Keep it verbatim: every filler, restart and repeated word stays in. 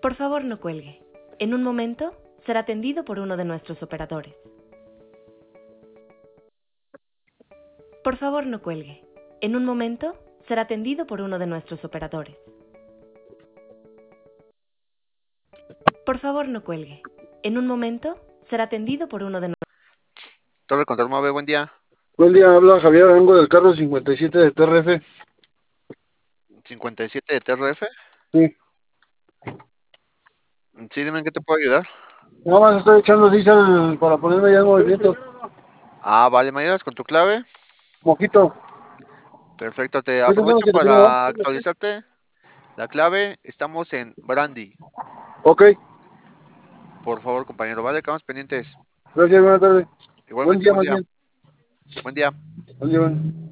Por favor, no cuelgue. En un momento será atendido por uno de nuestros operadores. Por favor, no cuelgue. En un momento será atendido por uno de nuestros operadores. Por favor, no cuelgue. En un momento será atendido por uno de nuestros... Torre Control Mave, buen día. Buen día, habla Javier Arango del carro cincuenta y siete de T R F. cincuenta y siete de T R F. Sí, Sí, dime en qué te puedo ayudar. nada más estoy echando diésel para ponerme ya en movimiento. Ah, vale, ¿me ayudas con tu clave? Mojito. Perfecto, te Estoy pensando aprovecho que te tengo, para ¿verdad? actualizarte la clave. Estamos en Brandy. Ok, Por favor, compañero, vale, quedamos pendientes. gracias, buenas tardes. Buen Igualmente, día buen más día. bien. Buen día. Buen día, buen.